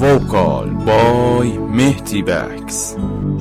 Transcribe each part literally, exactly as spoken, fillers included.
Vocal by Mehdi Bax.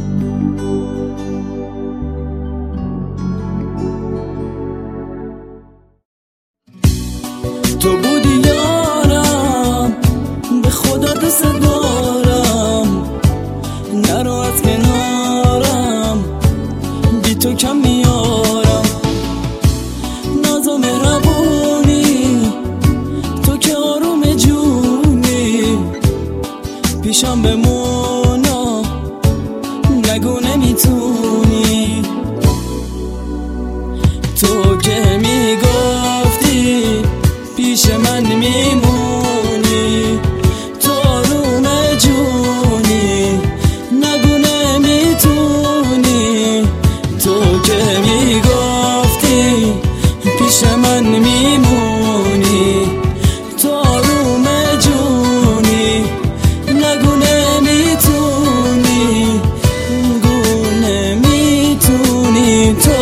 تو بودی یارم، به خدا دوست دارم، نرو از کنارم، بی تو کم میارم. ناز و مهربونی تو که آروم جونی، پیشم بمونا نگو نمیتونی. تو که میگفتی پیش من میمونی، تو آروم جونی نگو نمیتونی. تو که میگفتی پیش من میمونی، تو آروم جونی نگو نمیتونی، نگو نمیتونی. تو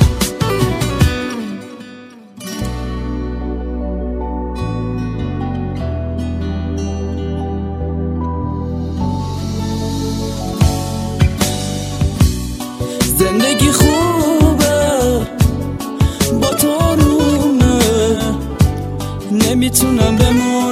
زندگی خوبه با تو آرومه، نمیتونم بمونم